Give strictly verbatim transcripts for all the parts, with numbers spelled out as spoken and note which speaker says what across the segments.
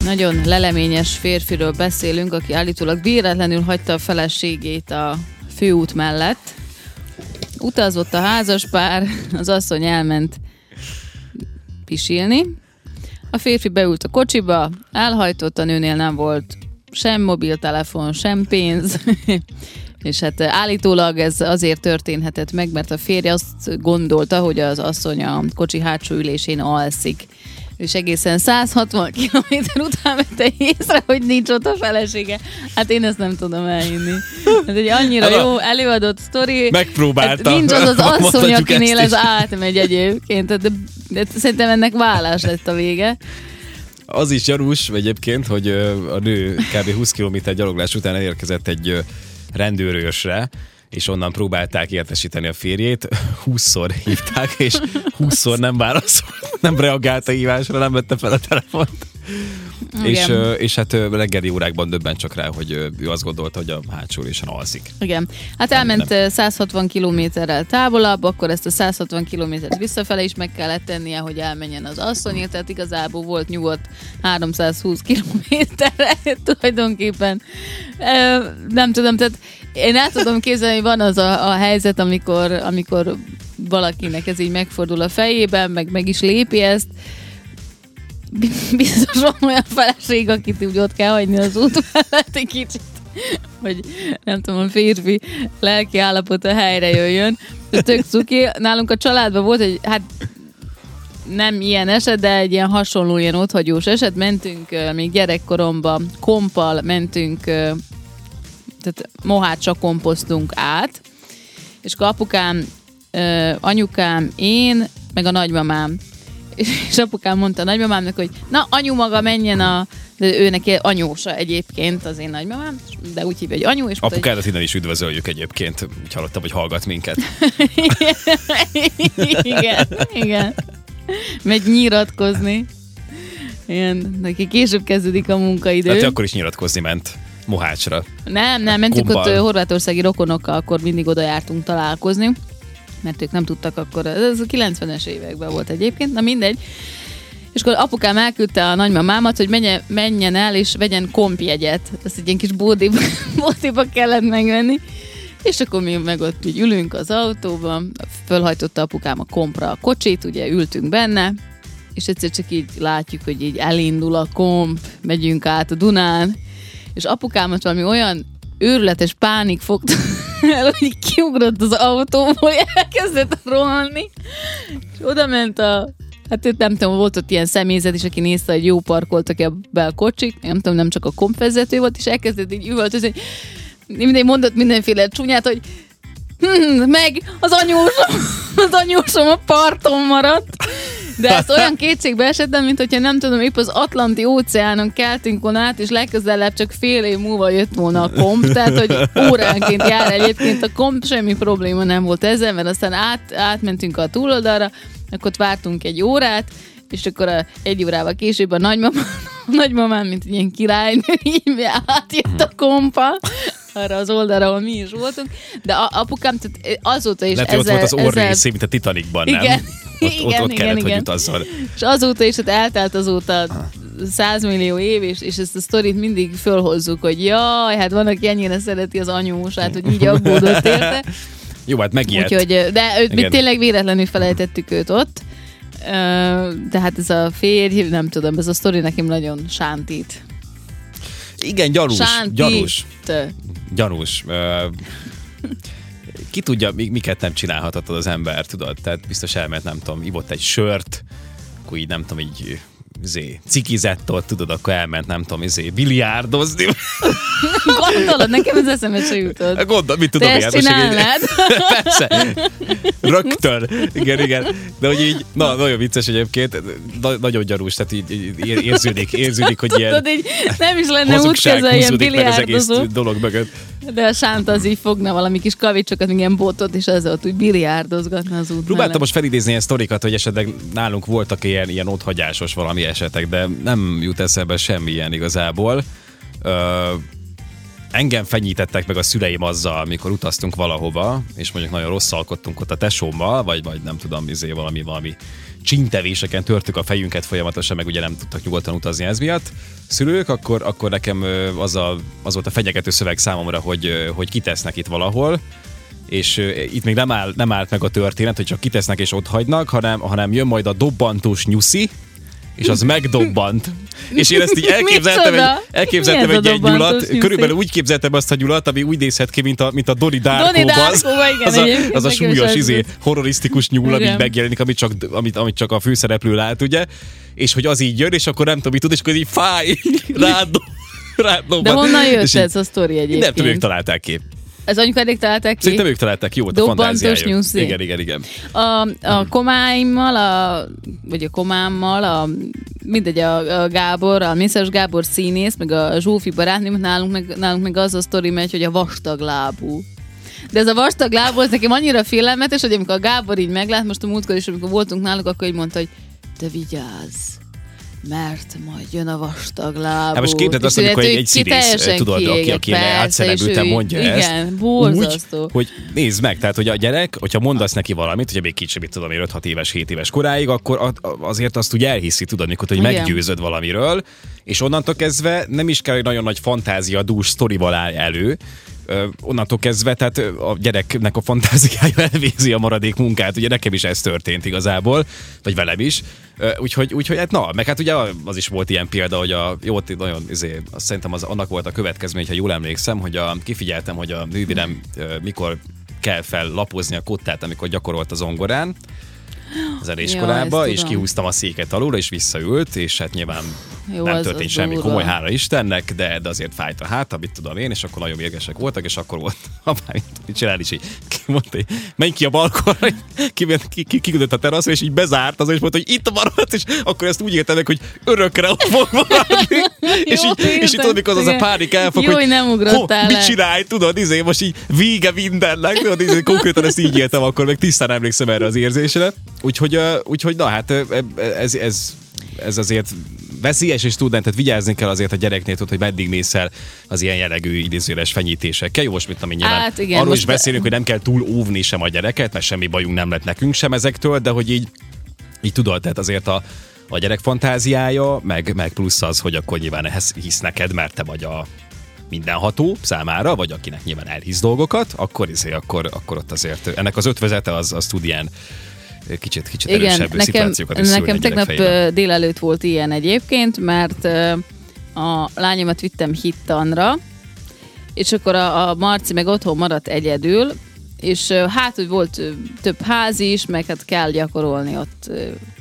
Speaker 1: nagyon leleményes férfiről beszélünk, aki állítólag véletlenül hagyta a feleségét a főút mellett. Utazott a házaspár, az asszony elment pisilni. A férfi beült a kocsiba, elhajtott, a nőnél nem volt sem mobiltelefon, sem pénz, és hát állítólag ez azért történhetett meg, mert a férje azt gondolta, hogy az asszony a kocsi hátsó ülésén alszik. És egészen száz hatvan kilométer után vette észre, hogy nincs ott a felesége. Hát én ezt nem tudom elhinni. Ez egy annyira jó előadott sztori.
Speaker 2: Megpróbálta.
Speaker 1: Hát nincs az az asszony, akinél ez átmegy egyébként. De, de szerintem ennek vállás lett a vége.
Speaker 2: Az is gyanús egyébként, hogy a nő kb. húsz kilométer gyaloglás után elérkezett egy rendőrősre, és onnan próbálták értesíteni a férjét, húszszor hívták, és húszszor nem válaszolt, nem reagált a hívásra, nem vette fel a telefont. És, és hát reggeli órákban döbben csak rá, hogy ő azt gondolta, hogy a hátsó ülésen alszik.
Speaker 1: Igen. Hát elment nem. száz hatvan kilométerrel távolabb, akkor ezt a száz hatvan kilométert visszafele is meg kellett tennie, hogy elmenjen az asszonyért, tehát igazából volt nyugodt háromszázhúsz kilométerre tulajdonképpen. Nem tudom, tehát én el tudom képzelni, hogy van az a, a helyzet, amikor, amikor valakinek ez így megfordul a fejében, meg meg is lépi ezt. Biztos van olyan feleség, akit úgy ott kell hagyni az út mellett egy kicsit, hogy nem tudom, a férfi lelki állapota helyre jöjjön. Ez tök cuki. Nálunk a családban volt egy, hát nem ilyen eset, de egy ilyen hasonló, ilyen otthagyós eset. Mentünk még gyerekkoromban, kompal mentünk, tehát mohácsa kompoztunk át, és akkor apukám, anyukám, én, meg a nagymamám, és apukám mondta a nagymamámnak, hogy na, anyu maga menjen a... De ő neki anyósa egyébként, az én nagymamám, de úgy hívja, hogy anyu. És
Speaker 2: apukádat innen is üdvözöljük egyébként. Úgy hallottam, hogy hallgat minket.
Speaker 1: igen, igen. Megy nyilatkozni. Igen, neki később kezdődik a munkaidő.
Speaker 2: Tehát akkor is nyilatkozni ment Mohácsra.
Speaker 1: Nem, nem, mentünk Kumbal. Ott horvátországi rokonokkal, akkor mindig oda jártunk találkozni, mert ők nem tudtak akkor, ez a kilencvenes években volt egyébként, na mindegy. És akkor apukám elküldte a nagymamámat, hogy menjen, menjen el és vegyen kompjegyet. Ezt egy ilyen kis bódiba, bódiba kellett megvenni. És akkor mi meg ott így ülünk az autóban, fölhajtotta apukám a kompra a kocsit, ugye ültünk benne, és egyszer csak így látjuk, hogy így elindul a komp, megyünk át a Dunán, és apukámat valami olyan őrületes pánik fogta el, hogy kiugrott az autóból, elkezdett rohanni, és oda ment a, hát nem tudom, volt ott ilyen személyzet is, aki nézte, hogy jó parkoltak be a kocsik, nem tudom, nem csak a kompvezető volt, és elkezdett így üvöltözni, hogy mindegy mondott mindenféle csúnyát, hogy hm, meg az anyósom, az anyósom a parton maradt. De ezt olyan kétségbe esettem, mint hogyha nem tudom, épp az Atlanti óceánon keltünk volna át, és legközelebb csak fél év múlva jött volna a komp, tehát hogy óránként jár egyébként a komp, semmi probléma nem volt ezzel, mert aztán át, átmentünk a túloldalra, akkor ott vártunk egy órát, és akkor a, egy órával később a nagymamám, a nagymamám mint ilyen királynő, így átjött a kompa arra az oldalra, ahol mi is voltunk, de a, apukám tehát azóta is
Speaker 2: lehet,
Speaker 1: ezzel...
Speaker 2: Lehet, hogy ott volt az orrész,
Speaker 1: ezzel...
Speaker 2: mint a Titanicban, nem?
Speaker 1: Igen.
Speaker 2: Ott,
Speaker 1: igen,
Speaker 2: ott, ott
Speaker 1: igen,
Speaker 2: kellett,
Speaker 1: igen.
Speaker 2: hogy utazzon.
Speaker 1: És azóta is, hát eltelt azóta százmillió év, és, és ezt a sztorit mindig fölhozzuk, hogy jaj, hát van, aki ennyire szereti az anyósát, hogy így aggódott érte.
Speaker 2: Jó, hát megijedt.
Speaker 1: Úgyhogy, de őt mi tényleg véletlenül felejtettük őt ott. De hát ez a férj, nem tudom, ez a sztori nekem nagyon sántít.
Speaker 2: Igen, gyanús.
Speaker 1: Sántít.
Speaker 2: Gyanús. Gyanús. Ki tudja, miket nem csinálhatott az ember, tudod? Tehát biztos elment, nem tudom, ivott egy sört, akkor így nem tudom, így izé, cikizett ott, tudod, akkor elment, nem tudom, izé, biliárdozni.
Speaker 1: Gondolod, nekem ez eszembe se jutott.
Speaker 2: Gondol, mit tudom,
Speaker 1: te ezt csinálnád?
Speaker 2: Persze. Rögtön. Igen, igen. De hogy így, na, nagyon vicces egyébként, na, nagyon gyarús, tehát így, így érződik, érződik, hogy ilyen
Speaker 1: tudod, így nem is lenne útkeze ilyen biliárdozó.
Speaker 2: Dolog mögött.
Speaker 1: De a Sánt az így fogna valami kis kavicsokat, ilyen botot, és ezzel ott úgy biliárdozgatna az út.
Speaker 2: Próbáltam most felidézni ilyen sztorikat, hogy esetleg nálunk voltak ilyen, ilyen otthagyásos valami esetek, de nem jut eszembe semmi ilyen igazából. Ö, engem fenyítettek meg a szüleim azzal, amikor utaztunk valahova, és mondjuk nagyon rosszalkodtunk ott a tesómmal, vagy, vagy nem tudom, izé valami, valami csintevéseken törtük a fejünket folyamatosan, meg ugye nem tudtak nyugodtan utazni ez miatt. Szülők, akkor, akkor nekem az, a, az volt a fenyegető szöveg számomra, hogy, hogy kitesznek itt valahol, és itt még nem, áll, nem állt meg a történet, hogy csak kitesznek és ott hagynak, hanem, hanem jön majd a dobbantós nyuszi, és az megdobbant. És én ezt így elképzeltem egy, elképzeltem egy, egy nyulat, körülbelül úgy képzeltem azt a nyulat, ami úgy nézhet ki, mint a, mint a Donnie Darko-ban. Az, az, a, az a súlyos, izé, horrorisztikus nyúl, ami megjelenik, amit csak, amit, amit csak a főszereplő lát, ugye? És hogy az így jön, és akkor nem tudom, mit tud, és akkor így fáj, rád, rád dobbant.
Speaker 1: De honnan jött ez a sztori egyébként?
Speaker 2: Nem tudom, ők találták ki.
Speaker 1: Ez anyukádék találták ki?
Speaker 2: Szerintem ők találták ki, jó, a fantáziájuk. Igen, igen, igen.
Speaker 1: A, a komáimmal, a, vagy a komámmal, a, mindegy, a, a Gábor, a Mészáros Gábor színész, meg a Zsófi barátnőm, nálunk meg, nálunk meg az a sztori megy, hogy a vastaglábú. De ez a vastaglábú, ez nekem annyira félelmetes, hogy amikor a Gábor így meglát, most a múltkor is, amikor voltunk náluk, akkor így mondta, hogy te vigyázz, mert majd jön a vastaglábú. Hát
Speaker 2: most képzeld azt, amikor egy, egy színész, tudod, aki, aki átszerelbülten mondja
Speaker 1: igen, ezt. Igen, borzasztó.
Speaker 2: Úgy, hogy nézd meg, tehát hogy a gyerek, hogyha mondasz neki valamit, hogyha még kicsi, mit tudom, öt-hat éves, hét éves koráig, akkor azért azt úgy elhiszi, tudod, mikor, hogy igen. meggyőzöd valamiről, és onnantól kezdve nem is kell, hogy nagyon nagy fantázia dús sztorival áll elő, Uh, onnantól kezdve, tehát a gyereknek a fantáziája elvézi a maradék munkát. Ugye nekem is ez történt igazából, vagy velem is. Uh, úgyhogy, úgyhogy hát na, meg hát ugye az is volt ilyen példa, hogy a jó, nagyon, izé, azt szerintem az, annak volt a következmény, ha jól emlékszem, hogy a, kifigyeltem, hogy a nővérem uh, mikor kell fel lapozni a kottát, amikor gyakorolt a zongorán az iskolába, és kihúztam a széket alul, és visszaült, és hát nyilván jó, nem az, történt az semmi komoly, hála Istennek, de, de azért fájt a háta, mit tudom én, és akkor nagyon mérgesek voltak, és akkor volt apám, mit csinálni, és így mondta, hogy menj ki a balkonra, kiküldött a teraszra, és így bezárt, az és mondta, hogy itt maradt, és akkor ezt úgy értem meg, hogy örökre ott fog maradni. és így, és így tudod, mikor az a pánik elfog,
Speaker 1: jó,
Speaker 2: hogy
Speaker 1: nem ugrottál
Speaker 2: mit csinálj, tudod, izé, most így vége mindennek, tudod, izé, konkrétan ezt így éltem akkor, meg tisztán emlékszem erre az érzésre. Úgyhogy, uh, úgyhogy na hát ez, ez, ez azért veszélyes és tud, tehát vigyázni kell azért a gyereknél, tud, hogy meddig mész el az ilyen jellegű idézőjeles fenyítésekkel. Jó, most mit tudom én, nyilván hát igen, arról is beszélünk, hogy nem kell túl óvni sem a gyereket, mert semmi bajunk nem lett nekünk sem ezektől, de hogy így, így tudod, tehát azért a, a gyerek fantáziája, meg, meg plusz az, hogy akkor nyilván ehhez hisz neked, mert te vagy a mindenható számára, vagy akinek nyilván elhisz dolgokat, akkor, izé, akkor, akkor ott azért ennek az ötvözete az, az tud ilyen kicsit, kicsit
Speaker 1: igen,
Speaker 2: erősebb
Speaker 1: nekem,
Speaker 2: szituációkat is szülni.
Speaker 1: Nekem tegnap fejében. Délelőtt volt ilyen egyébként, mert a lányomat vittem hittanra, és akkor a, a Marci meg otthon maradt egyedül, és hát, hogy volt több ház is, meg hát kell gyakorolni ott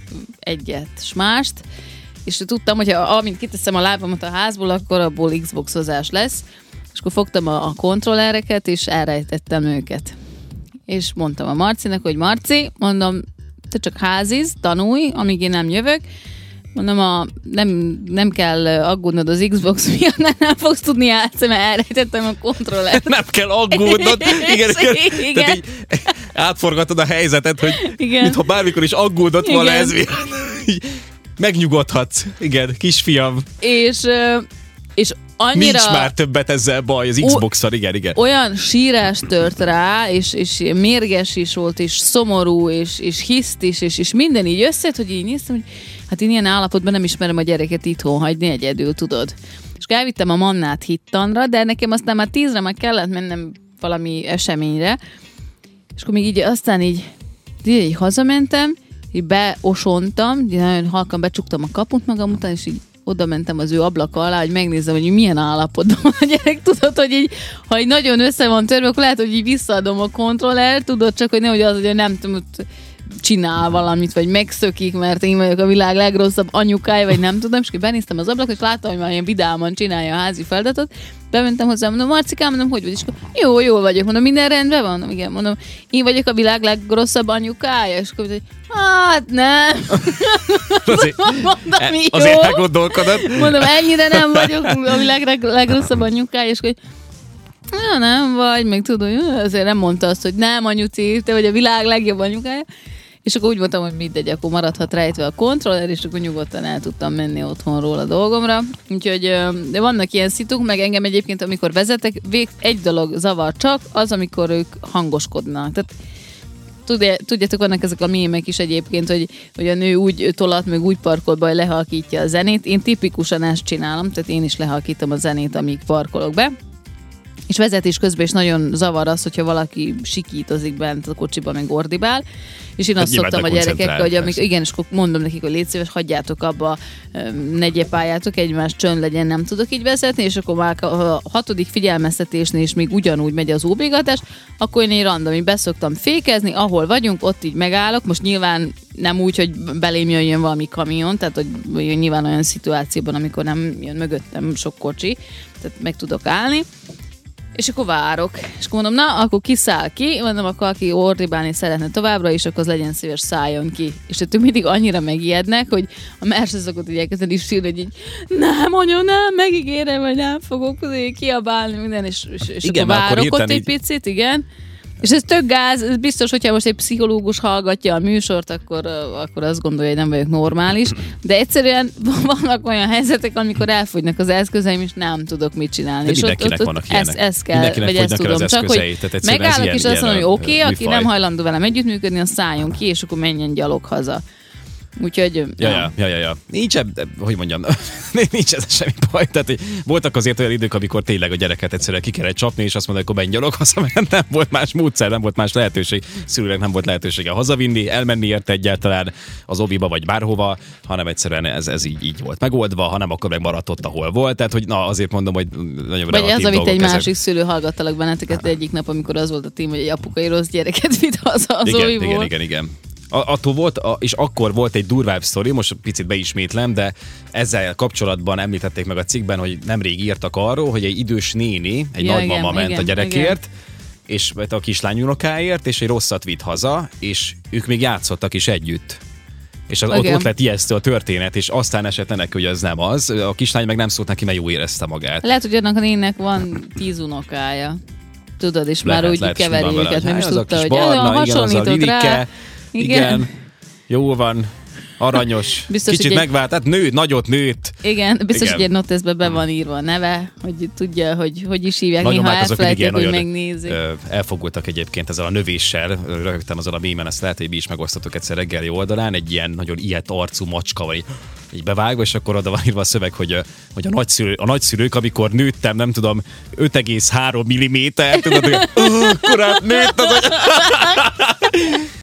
Speaker 1: egyet s mást, és tudtam, hogy amint kiteszem a lábamat a házból, akkor abból Xboxozás lesz, és akkor fogtam a, a kontrollereket, és elrejtettem őket. És mondtam a Marcinak, hogy Marci, mondom, te csak háziz, tanulj, amíg én nem jövök. Mondom, a, nem, nem kell aggódnod az Xbox miatt, nem, nem fogsz tudni játszani, mert elrejtettem a kontrollert.
Speaker 2: Nem kell aggódnod. Igen, igen. igen. Tehát így átforgatod a helyzetet, hogy igen. mintha bármikor is aggódott volna ez miatt. Megnyugodhatsz. Igen, kisfiam.
Speaker 1: És... és annyira...
Speaker 2: Nincs már többet ezzel baj, az Xbox-szal, igen, igen.
Speaker 1: Olyan sírás tört rá, és, és mérges is volt, és szomorú, és, és hiszt is, és, és minden így összejött, hogy így néztem, hogy hát én ilyen állapotban nem ismerem a gyereket itthon hagyni egyedül, tudod. És elvittem a Mannát hittanra, de nekem aztán már tízre már kellett mennem valami eseményre, és akkor még így aztán így, így hazamentem, így beosontam, így nagyon halkan becsuktam a kaput magam után, és így oda mentem az ő ablaka alá, hogy megnézzem, hogy milyen állapotban van a gyerek. Tudod, hogy így, ha így nagyon össze van törve, akkor lehet, hogy így visszaadom a kontrollert, tudod, csak hogy nehogy az, hogy nem tudom, csinál valamit, vagy megszökik, mert én vagyok a világ legrosszabb anyukája, vagy nem tudom, és benéztem az ablakot, és láttam, hogy már ilyen vidáman csinálja a házi feladatot. Bementem hozzá, mondom, Marcikám, mondom, hogy vagy? És akkor, jó, jól vagyok, mondom, minden rendben van? Mondom, igen, mondom, én vagyok a világ legrosszabb anyukája, és akkor, hogy hát nem.
Speaker 2: Azért,
Speaker 1: mondom, jó.
Speaker 2: Azért meggondolkodott.
Speaker 1: Mondom, ennyire nem vagyok a világ leg, legrosszabb anyukája, és akkor, ja, nem vagy, meg tudod, azért nem mondta azt, hogy nem, anyuci, te vagy a világ legjobb anyukája. És akkor úgy mondtam, hogy mindegy, akkor maradhat rejtve a kontroller, és akkor nyugodtan el tudtam menni otthonról a dolgomra. Úgyhogy de vannak ilyen szituk, meg engem egyébként, amikor vezetek, vég, egy dolog zavar csak, az, amikor ők hangoskodnak. Tehát tudjátok, vannak ezek a mémek is egyébként, hogy, hogy a nő úgy tolat, meg úgy parkol be, hogy lehalkítja a zenét. Én tipikusan ezt csinálom, tehát én is lehalkítom a zenét, amíg parkolok be. És vezetés közben is nagyon zavar az, hogyha valaki sikítozik bent a kocsiba, meg ordibál. És én azt hát szoktam a gyerekekkel, hogy amikor, igen, és mondom nekik, hogy légy szíves, hagyjátok abba, ne gyepáljátok, egymás csönd legyen, nem tudok így vezetni, és akkor már a hatodik figyelmeztetésnél is még ugyanúgy megy az óbégatás, akkor én egy random, így beszoktam fékezni, ahol vagyunk, ott így megállok. Most nyilván nem úgy, hogy belém jöjjön valami kamion, tehát hogy nyilván olyan szituációban, amikor nem jön mögöttem sok kocsi, tehát meg tudok állni. És akkor várok. És akkor mondom, na, akkor kiszáll ki, mondom, akkor aki ordibálni szeretne továbbra, és akkor az legyen szíves, szálljon ki. És ők mindig annyira megijednek, hogy a Mercedes szokott így elkezdeni is sírni, hogy így, nem, anya, nem, megígérem, hogy nem fogok kiabálni, minden, és, és, és igen, akkor várok akkor ott egy így... picit, igen. És ez tök gáz, ez biztos, hogyha most egy pszichológus hallgatja a műsort, akkor, akkor azt gondolja, hogy nem vagyok normális, de egyszerűen vannak olyan helyzetek, amikor elfogynak az eszközeim, és nem tudok mit csinálni.
Speaker 2: De
Speaker 1: és
Speaker 2: mindenkinek ott, ott vannak ilyenek.
Speaker 1: Ez, ez kell, vagy ezt tudom. Csak, hogy megállok, és azt mondom, hogy oké, okay, aki nem hajlandó velem együttműködni, az szálljon ki, és akkor menjen gyalog haza. Úgyhogy...
Speaker 2: Ja, ja, ja, ja, ja. Nincs, hogy mondjam, nincs ez semmi baj. Tehát voltak azért olyan idők, amikor tényleg a gyereket egyszerűen ki kellett csapni, és azt mondta, hogy akkor menj gyalog haza, mert nem volt más módszer, nem volt más lehetőség. Szülőnek nem volt lehetősége hazavinni, elmenni érte egyáltalán az oviba vagy bárhova, hanem egyszerűen ez, ez így, így volt megoldva, hanem akkor meg maradt ott, ahol volt. Tehát, hogy na, azért mondom, hogy nagyon
Speaker 1: vagy ez, amit egy másik ezek... szülő hallgattalak benneteket egyik nap, amikor az volt a tím, hogy egy apukai rossz gyereket vitt haza az
Speaker 2: igen,
Speaker 1: oviból.
Speaker 2: Igen, igen, igen. Attól volt, és akkor volt egy durvább sztori, most picit beismétlem, de ezzel kapcsolatban említették meg a cikkben, hogy nemrég írtak arról, hogy egy idős néni, egy ja, nagymama igen, ment igen, a gyerekért, igen. és a kislányunokáért, és egy rosszat vitt haza, és ők még játszottak is együtt. És az, ott, ott lett ijesztő a történet, és aztán esett neki, hogy az nem az. A kislány meg nem szólt neki, mert jó érezte magát.
Speaker 1: Lehet, hogy annak a nének van tíz unokája. Tudod, és lehet, már úgy keveri őket, nem is tudta, hogy hasonlított rá. Igen. Igen, jó van, aranyos, biztos, kicsit megvált, hát nőtt, nagyot nőtt. Igen, biztos, igen. hogy egy noteszbe be van írva a neve, hogy tudja, hogy hogy is hívják, nagyon néha elfelejtjük, hogy megnézik.
Speaker 2: Elfogultak egyébként ezzel a növéssel, röhögtem azon a mémen, ezt lehet, hogy mi is megosztottuk egyszer reggeli oldalán, egy ilyen nagyon ilyet arcú macska, vagy így bevágva, és akkor oda van írva a szöveg, hogy, hogy a, nagyszülő, a nagyszülők, amikor nőttem, nem tudom, öt egész három milliméter, tudod, hogy akkor hát nőtt az